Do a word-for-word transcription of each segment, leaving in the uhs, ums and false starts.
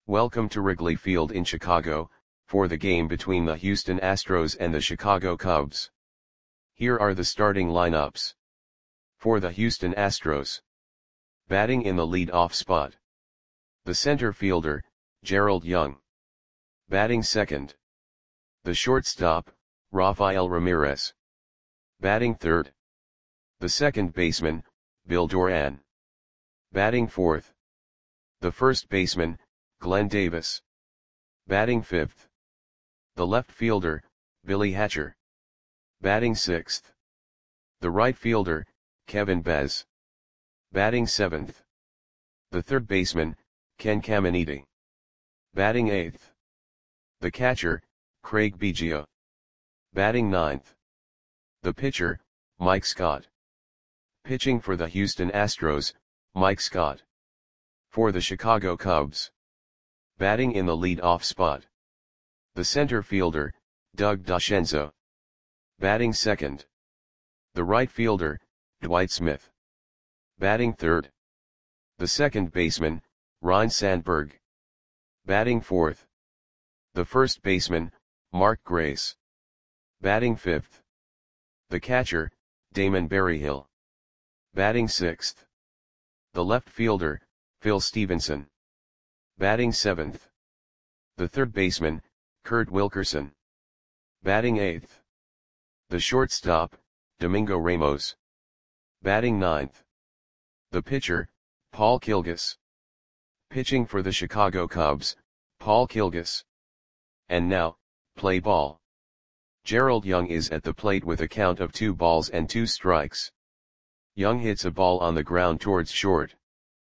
Welcome to Wrigley Field in Chicago, for the game between the Houston Astros and the Chicago Cubs. Here are the starting lineups. For the Houston Astros. Batting in the lead-off spot. The center fielder, Gerald Young. Batting second. The shortstop, Rafael Ramirez. Batting third. The second baseman, Bill Doran. Batting fourth. The first baseman, Glenn Davis. Batting fifth. The left fielder, Billy Hatcher. Batting sixth. The right fielder, Kevin Bez. Batting seventh. The third baseman, Ken Caminiti. Batting eighth. The catcher, Craig Biggio. Batting ninth. The pitcher, Mike Scott. Pitching for the Houston Astros, Mike Scott. For the Chicago Cubs. Batting in the lead-off spot. The center fielder, Doug DeCenzo. Batting second. The right fielder, Dwight Smith. Batting third. The second baseman, Ryne Sandberg. Batting fourth. The first baseman, Mark Grace. Batting fifth. The catcher, Damon Berryhill. Batting sixth. The left fielder, Phil Stevenson. Batting seventh. The third baseman, Kurt Wilkerson. Batting eighth. The shortstop, Domingo Ramos. Batting ninth. The pitcher, Paul Kilgus. Pitching for the Chicago Cubs, Paul Kilgus. And now, play ball. Gerald Young is at the plate with a count of two balls and two strikes. Young hits a ball on the ground towards short.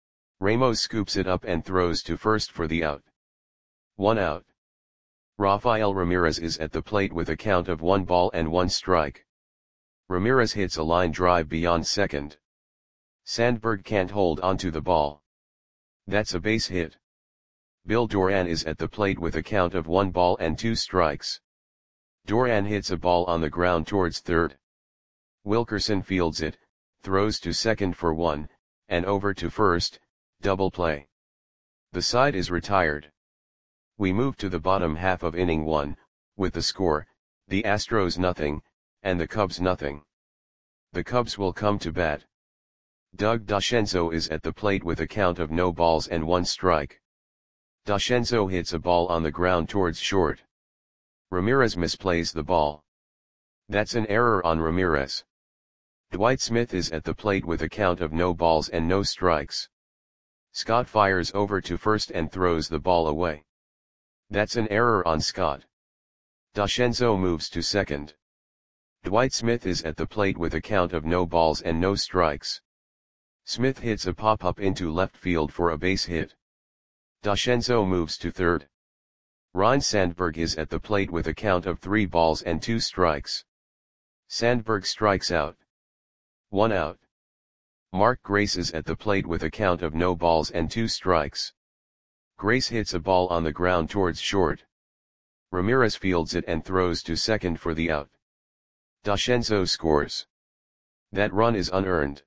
Ramos scoops it up and throws to first for the out. One out. Rafael Ramirez is at the plate with a count of one ball and one strike. Ramirez hits a line drive beyond second. Sandberg can't hold onto the ball. That's a base hit. Bill Doran is at the plate with a count of one ball and two strikes. Doran hits a ball on the ground towards third. Wilkerson fields it, throws to second for one, and over to first, double play. The side is retired. We move to the bottom half of inning one, with the score, the Astros nothing, and the Cubs nothing. The Cubs will come to bat. Doug DeCenzo is at the plate with a count of no balls and one strike. DeCenzo hits a ball on the ground towards short. Ramirez misplays the ball. That's an error on Ramirez. Dwight Smith is at the plate with a count of no balls and no strikes. Scott fires over to first and throws the ball away. That's an error on Scott. DeCenzo moves to second. Dwight Smith is at the plate with a count of no balls and no strikes. Smith hits a pop-up into left field for a base hit. DeCenzo moves to third. Ryne Sandberg is at the plate with a count of three balls and two strikes. Sandberg strikes out. One out. Mark Grace is at the plate with a count of no balls and two strikes. Grace hits a ball on the ground towards short. Ramirez fields it and throws to second for the out. DeCenzo scores. That run is unearned.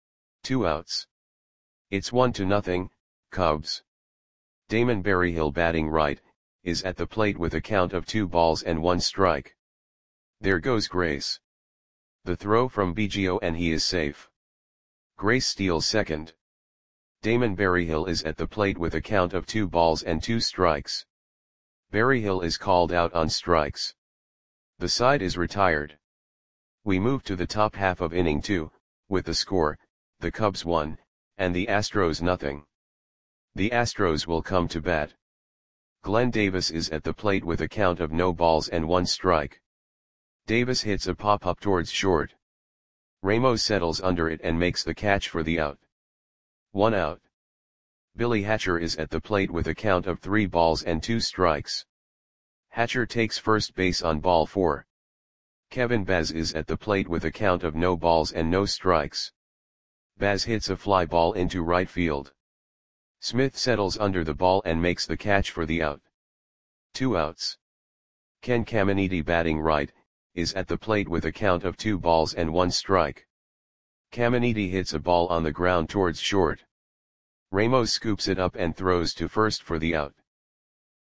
Two outs. It's one to nothing, Cubs. Damon Berryhill batting right, is at the plate with a count of two balls and one strike. There goes Grace. The throw from Biggio and he is safe. Grace steals second. Damon Berryhill is at the plate with a count of two balls and two strikes. Berryhill is called out on strikes. The side is retired. We move to the top half of inning two, with the score, the Cubs one, and the Astros nothing. The Astros will come to bat. Glenn Davis is at the plate with a count of no balls and one strike. Davis hits a pop-up towards short. Ramos settles under it and makes the catch for the out. One out. Billy Hatcher is at the plate with a count of three balls and two strikes. Hatcher takes first base on ball four. Kevin Bez is at the plate with a count of no balls and no strikes. Bez hits a fly ball into right field. Smith settles under the ball and makes the catch for the out. Two outs. Ken Caminiti batting right, is at the plate with a count of two balls and one strike. Caminiti hits a ball on the ground towards short. Ramos scoops it up and throws to first for the out.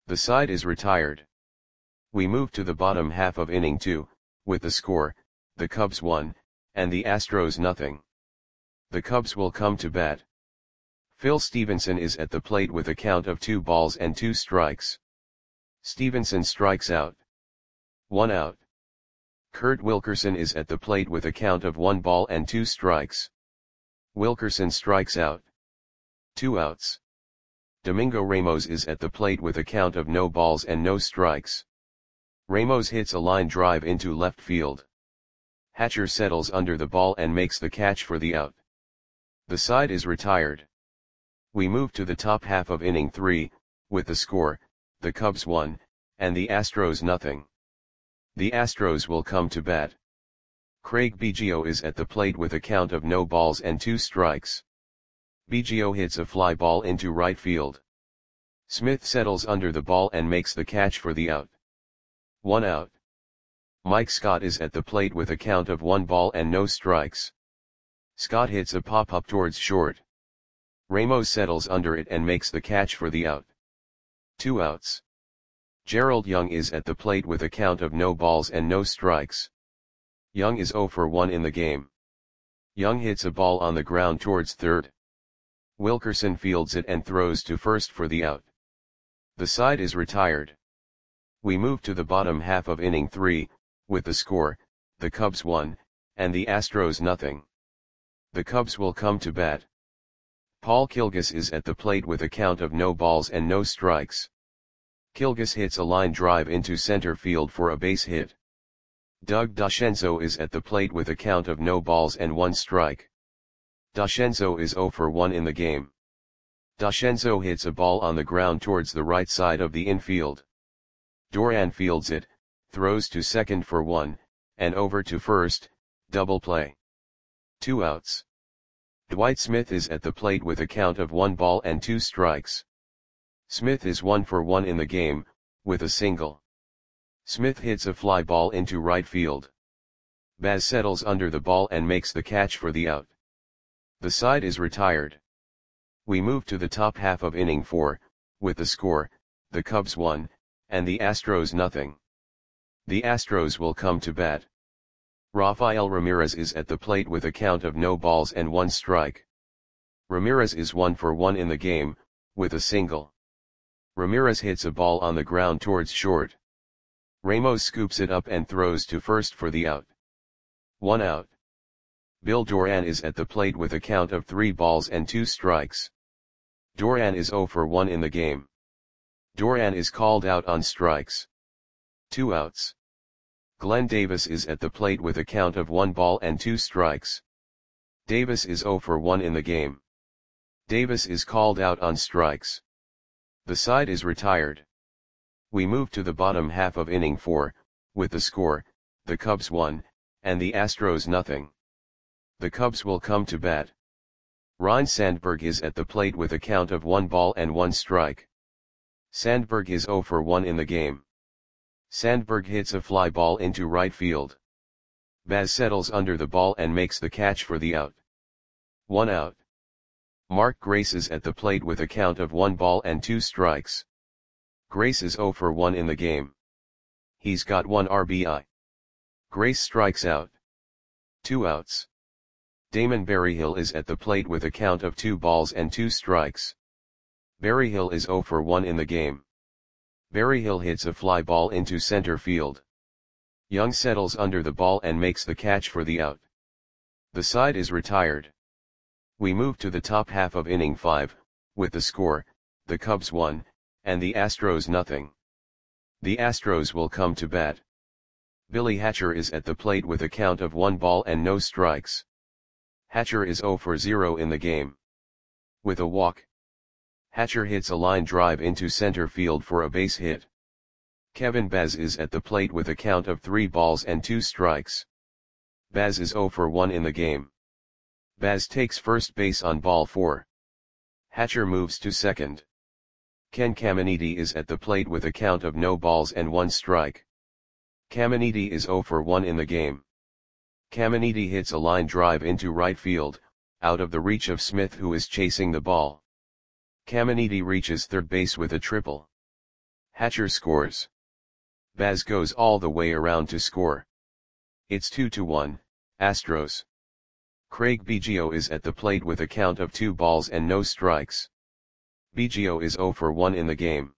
The side is retired. We move to the bottom half of inning two, with the score, the Cubs one, and the Astros nothing. The Cubs will come to bat. Phil Stevenson is at the plate with a count of two balls and two strikes. Stevenson strikes out. One out. Kurt Wilkerson is at the plate with a count of one ball and two strikes. Wilkerson strikes out. Two outs. Domingo Ramos is at the plate with a count of no balls and no strikes. Ramos hits a line drive into left field. Hatcher settles under the ball and makes the catch for the out. The side is retired. We move to the top half of inning three, with the score, the Cubs one, and the Astros nothing. The Astros will come to bat. Craig Biggio is at the plate with a count of no balls and two strikes. Biggio hits a fly ball into right field. Smith settles under the ball and makes the catch for the out. One out. Mike Scott is at the plate with a count of one ball and no strikes. Scott hits a pop-up towards short. Ramos settles under it and makes the catch for the out. Two outs. Gerald Young is at the plate with a count of no balls and no strikes. Young is oh for one in the game. Young hits a ball on the ground towards third. Wilkerson fields it and throws to first for the out. The side is retired. We move to the bottom half of inning three, with the score, the Cubs one, and the Astros nothing. The Cubs will come to bat. Paul Kilgus is at the plate with a count of no balls and no strikes. Kilgus hits a line drive into center field for a base hit. Doug DeCenzo is at the plate with a count of no balls and one strike. DeCenzo is oh for one in the game. DeCenzo hits a ball on the ground towards the right side of the infield. Duran fields it, throws to second for one, and over to first, double play. Two outs. Dwight Smith is at the plate with a count of one ball and two strikes. Smith is one for one in the game, with a single. Smith hits a fly ball into right field. Baz settles under the ball and makes the catch for the out. The side is retired. We move to the top half of inning four, with the score, the Cubs one, and the Astros nothing. The Astros will come to bat. Rafael Ramirez is at the plate with a count of no balls and one strike. Ramirez is one for one in the game, with a single. Ramirez hits a ball on the ground towards short. Ramos scoops it up and throws to first for the out. One out. Bill Duran is at the plate with a count of three balls and two strikes. Duran is oh for one in the game. Duran is called out on strikes. Two outs. Glenn Davis is at the plate with a count of one ball and two strikes. Davis is oh for one in the game. Davis is called out on strikes. The side is retired. We move to the bottom half of inning four, with the score, the Cubs one, and the Astros nothing. The Cubs will come to bat. Ryne Sandberg is at the plate with a count of one ball and one strike. Sandberg is oh for one in the game. Sandberg hits a fly ball into right field. Baz settles under the ball and makes the catch for the out. One out. Mark Grace is at the plate with a count of one ball and two strikes. Grace is oh for one in the game. He's got one R B I. Grace strikes out. Two outs. Damon Berryhill is at the plate with a count of two balls and two strikes. Berryhill is oh for one in the game. Berryhill hits a fly ball into center field. Young settles under the ball and makes the catch for the out. The side is retired. We move to the top half of inning five, with the score, the Cubs one, and the Astros nothing. The Astros will come to bat. Billy Hatcher is at the plate with a count of one ball and no strikes. Hatcher is oh for zero in the game. With a walk. Hatcher hits a line drive into center field for a base hit. Kevin Baz is at the plate with a count of three balls and two strikes. Baz is oh for one in the game. Baz takes first base on ball four. Hatcher moves to second. Ken Caminiti is at the plate with a count of no balls and one strike. Caminiti is oh for one in the game. Caminiti hits a line drive into right field, out of the reach of Smith who is chasing the ball. Caminiti reaches third base with a triple. Hatcher scores. Baz goes all the way around to score. It's two to one, Astros. Craig Biggio is at the plate with a count of two balls and no strikes. Biggio is zero for one in the game.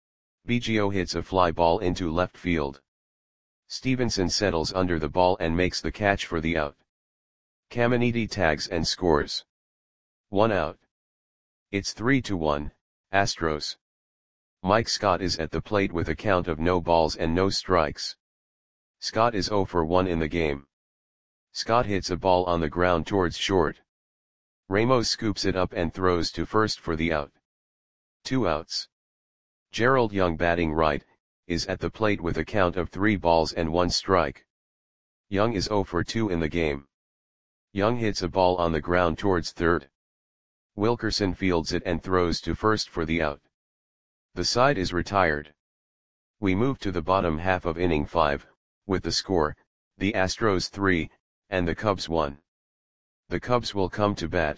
Biggio hits a fly ball into left field. Stevenson settles under the ball and makes the catch for the out. Caminiti tags and scores. One out. It's three to one, Astros. Mike Scott is at the plate with a count of no balls and no strikes. Scott is zero for one in the game. Scott hits a ball on the ground towards short. Ramos scoops it up and throws to first for the out. Two outs. Gerald Young, batting right, is at the plate with a count of three balls and one strike. Young is zero for two in the game. Young hits a ball on the ground towards third. Wilkerson fields it and throws to first for the out. The side is retired. We move to the bottom half of inning five, with the score, the Astros three, and the Cubs one. The Cubs will come to bat.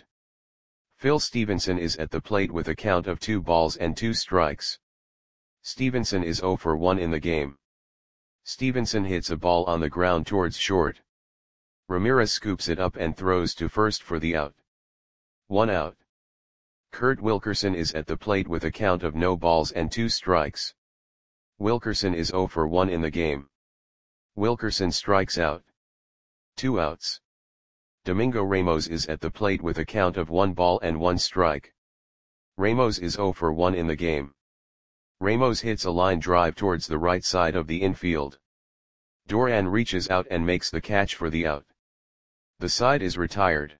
Phil Stevenson is at the plate with a count of two balls and two strikes. Stevenson is zero for one in the game. Stevenson hits a ball on the ground towards short. Ramirez scoops it up and throws to first for the out. One out. Kurt Wilkerson is at the plate with a count of no balls and two strikes. Wilkerson is zero for one in the game. Wilkerson strikes out. Two outs. Domingo Ramos is at the plate with a count of one ball and one strike. Ramos is zero for one in the game. Ramos hits a line drive towards the right side of the infield. Duran reaches out and makes the catch for the out. The side is retired.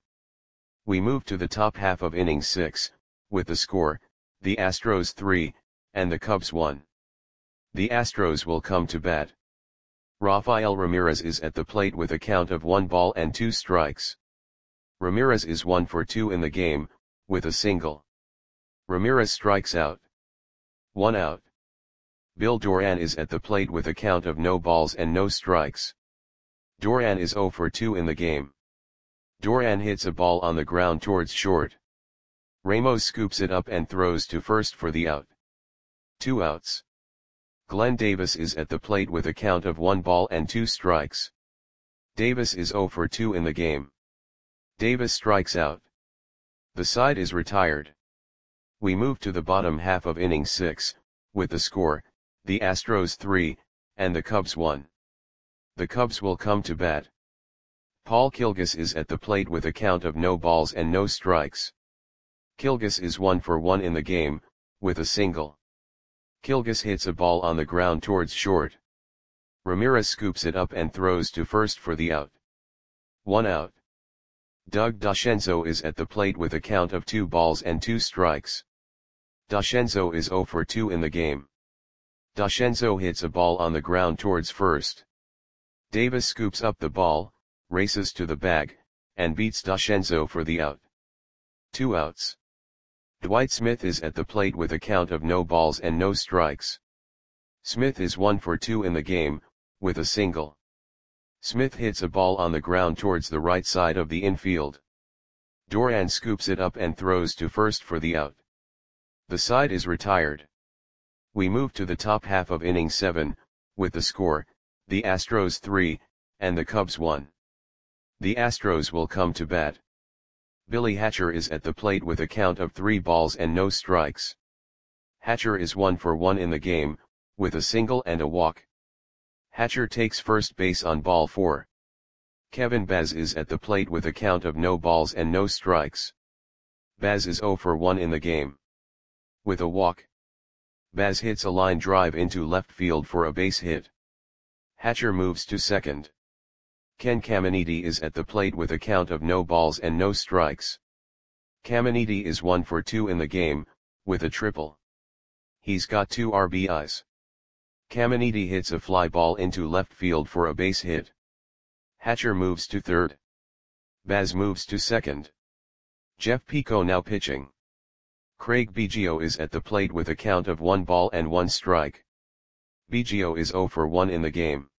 We move to the top half of inning six, with the score, the Astros three, and the Cubs one. The Astros will come to bat. Rafael Ramirez is at the plate with a count of one ball and two strikes. Ramirez is one for two in the game, with a single. Ramirez strikes out. One out. Bill Duran is at the plate with a count of no balls and no strikes. Duran is zero for two in the game. Duran hits a ball on the ground towards short. Ramos scoops it up and throws to first for the out. Two outs. Glenn Davis is at the plate with a count of one ball and two strikes. Davis is zero for two in the game. Davis strikes out. The side is retired. We move to the bottom half of inning six, with the score, the Astros three, and the Cubs one. The Cubs will come to bat. Paul Kilgus is at the plate with a count of no balls and no strikes. Kilgus is one for one in the game, with a single. Kilgus hits a ball on the ground towards short. Ramirez scoops it up and throws to first for the out. One out. Doug DeCenzo is at the plate with a count of two balls and two strikes. DeCenzo is zero for two in the game. DeCenzo hits a ball on the ground towards first. Davis scoops up the ball, races to the bag, and beats DeCenzo for the out. Two outs. Dwight Smith is at the plate with a count of no balls and no strikes. Smith is one for two in the game, with a single. Smith hits a ball on the ground towards the right side of the infield. Duran scoops it up and throws to first for the out. The side is retired. We move to the top half of inning seven, with the score, the Astros three, and the Cubs one. The Astros will come to bat. Billy Hatcher is at the plate with a count of three balls and no strikes. Hatcher is one for one in the game, with a single and a walk. Hatcher takes first base on ball four. Kevin Baz is at the plate with a count of no balls and no strikes. Baz is zero for one in the game. With a walk. Baz hits a line drive into left field for a base hit. Hatcher moves to second. Ken Caminiti is at the plate with a count of no balls and no strikes. Caminiti is one for two in the game, with a triple. He's got two R B Is. Caminiti hits a fly ball into left field for a base hit. Hatcher moves to third. Baz moves to second. Jeff Pico now pitching. Craig Biggio is at the plate with a count of one ball and one strike. Biggio is zero for one in the game.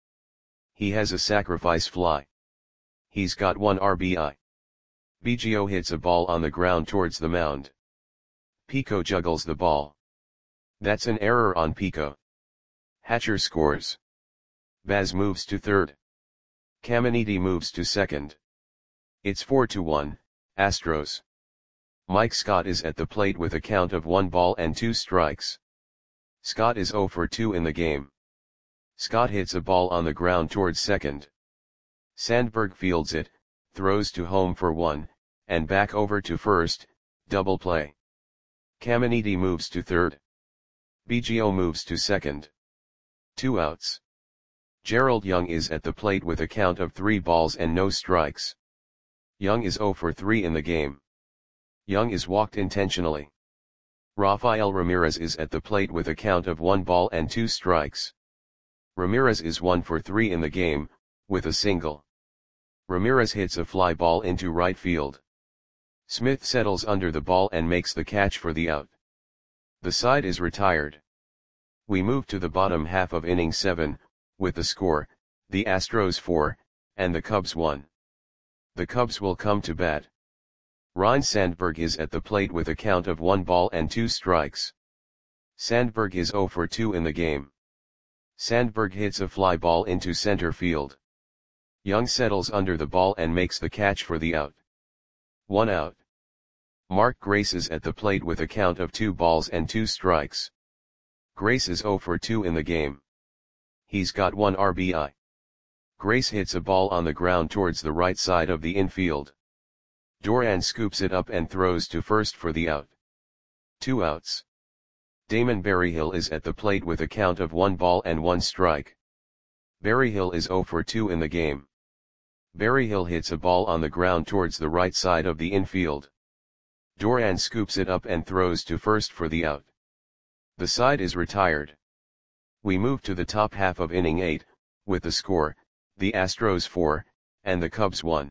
He has a sacrifice fly. He's got one R B I. Biggio hits a ball on the ground towards the mound. Pico juggles the ball. That's an error on Pico. Hatcher scores. Baz moves to third. Caminiti moves to second. It's four to one, Astros. Mike Scott is at the plate with a count of one ball and two strikes. Scott is zero for two in the game. Scott hits a ball on the ground towards second. Sandberg fields it, throws to home for one, and back over to first, double play. Caminiti moves to third. Biggio moves to second. Two outs. Gerald Young is at the plate with a count of three balls and no strikes. Young is zero for three in the game. Young is walked intentionally. Rafael Ramirez is at the plate with a count of one ball and two strikes. Ramirez is one for three in the game, with a single. Ramirez hits a fly ball into right field. Smith settles under the ball and makes the catch for the out. The side is retired. We move to the bottom half of inning seven, with the score, the Astros four, and the Cubs one. The Cubs will come to bat. Ryne Sandberg is at the plate with a count of one ball and two strikes. Sandberg is zero for two in the game. Sandberg hits a fly ball into center field. Young settles under the ball and makes the catch for the out. One out. Mark Grace is at the plate with a count of two balls and two strikes. Grace is zero for two in the game. He's got one R B I. Grace hits a ball on the ground towards the right side of the infield. Duran scoops it up and throws to first for the out. Two outs. Damon Berryhill is at the plate with a count of one ball and one strike. Berryhill is zero for two in the game. Berryhill hits a ball on the ground towards the right side of the infield. Duran scoops it up and throws to first for the out. The side is retired. We move to the top half of inning eight, with the score, the Astros four, and the Cubs one.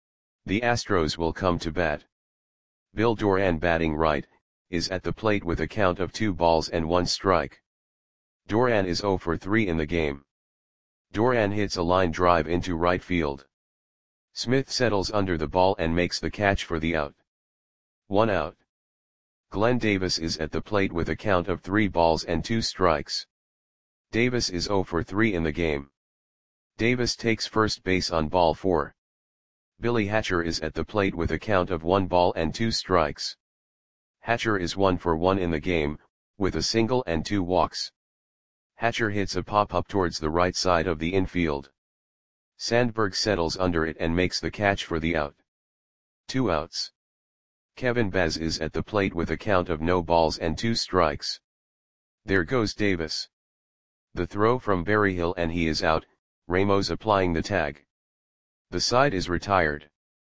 The Astros will come to bat. Bill Duran, batting right, is at the plate with a count of two balls and one strike. Duran is zero for three in the game. Duran hits a line drive into right field. Smith settles under the ball and makes the catch for the out. One out. Glenn Davis is at the plate with a count of three balls and two strikes. Davis is zero for three in the game. Davis takes first base on ball four. Billy Hatcher is at the plate with a count of one ball and two strikes. Hatcher is one for one in the game, with a single and two walks. Hatcher hits a pop-up towards the right side of the infield. Sandberg settles under it and makes the catch for the out. Two outs. Kevin Baz is at the plate with a count of no balls and two strikes. There goes Davis. The throw from Berryhill and he is out, Ramos applying the tag. The side is retired.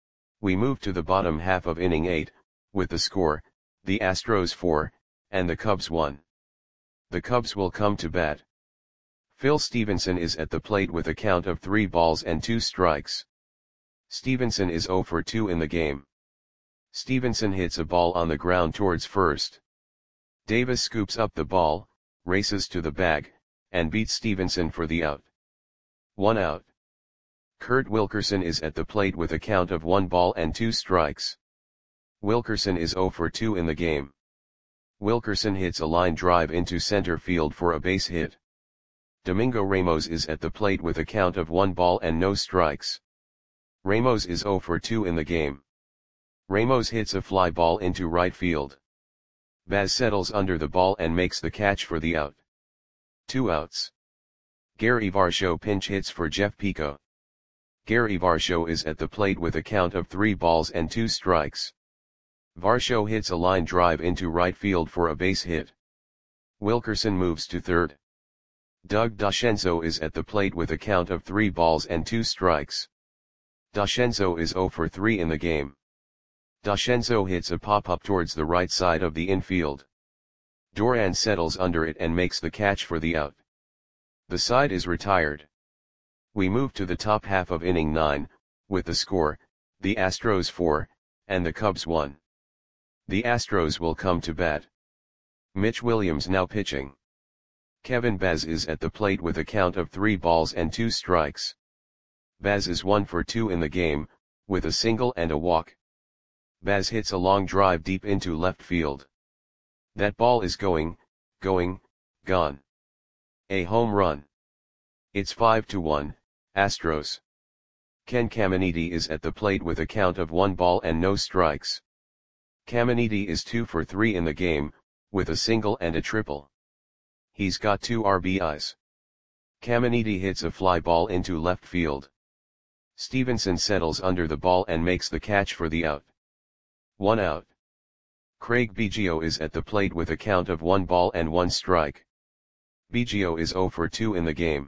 We move to the bottom half of inning eight, with the score, the Astros four, and the Cubs one. The Cubs will come to bat. Phil Stevenson is at the plate with a count of three balls and two strikes. Stevenson is zero for two in the game. Stevenson hits a ball on the ground towards first. Davis scoops up the ball, races to the bag, and beats Stevenson for the out. One out. Kurt Wilkerson is at the plate with a count of one ball and two strikes. Wilkerson is zero for two in the game. Wilkerson hits a line drive into center field for a base hit. Domingo Ramos is at the plate with a count of one ball and no strikes. Ramos is zero for two in the game. Ramos hits a fly ball into right field. Baz settles under the ball and makes the catch for the out. Two outs. Gary Varsho pinch hits for Jeff Pico. Gary Varsho is at the plate with a count of three balls and two strikes. Varsho hits a line drive into right field for a base hit. Wilkerson moves to third. Doug DeCenzo is at the plate with a count of three balls and two strikes. DeCenzo is zero for three in the game. DeCenzo hits a pop-up towards the right side of the infield. Duran settles under it and makes the catch for the out. The side is retired. We move to the top half of inning nine, with the score, the Astros four, and the Cubs one. The Astros will come to bat. Mitch Williams now pitching. Kevin Baz is at the plate with a count of three balls and two strikes. Baz is one for two in the game, with a single and a walk. Baz hits a long drive deep into left field. That ball is going, going, gone. A home run. It's five to one, Astros. Ken Caminiti is at the plate with a count of one ball and no strikes. Caminiti is two for three in the game, with a single and a triple. He's got two R B Is. Caminiti hits a fly ball into left field. Stevenson settles under the ball and makes the catch for the out. One out. Craig Biggio is at the plate with a count of one ball and one strike. Biggio is zero for two in the game.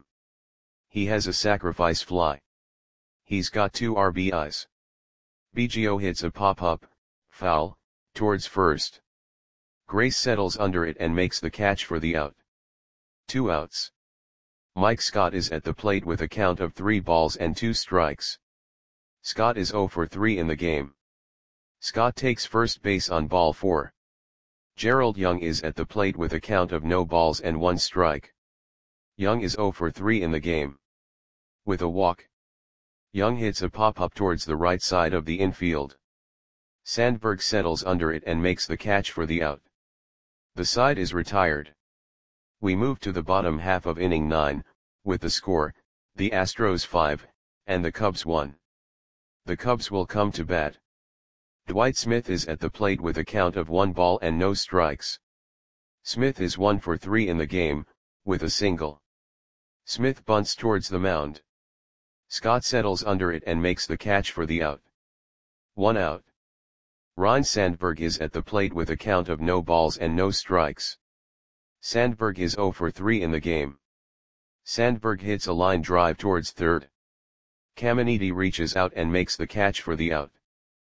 He has a sacrifice fly. He's got two R B Is. Biggio hits a pop-up, foul, towards first. Grace settles under it and makes the catch for the out. Two outs. Mike Scott is at the plate with a count of three balls and two strikes. Scott is zero for three in the game. Scott takes first base on ball four. Gerald Young is at the plate with a count of no balls and one strike. Young is zero for three in the game. With a walk. Young hits a pop-up towards the right side of the infield. Sandberg settles under it and makes the catch for the out. The side is retired. We move to the bottom half of inning nine, with the score, the Astros five, and the Cubs one. The Cubs will come to bat. Dwight Smith is at the plate with a count of one ball and no strikes. Smith is one for three in the game, with a single. Smith bunts towards the mound. Scott settles under it and makes the catch for the out. One out. Ryne Sandberg is at the plate with a count of no balls and no strikes. Sandberg is zero for three in the game. Sandberg hits a line drive towards third. Caminiti reaches out and makes the catch for the out.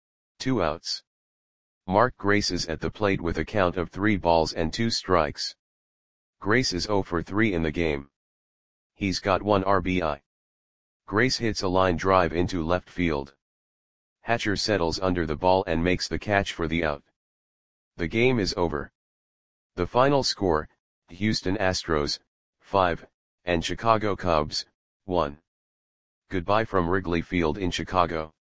Two outs. Mark Grace is at the plate with a count of three balls and two strikes. Grace is zero for three in the game. He's got one R B I. Grace hits a line drive into left field. Hatcher settles under the ball and makes the catch for the out. The game is over. The final score, Houston Astros, five, and Chicago Cubs, one. Goodbye from Wrigley Field in Chicago.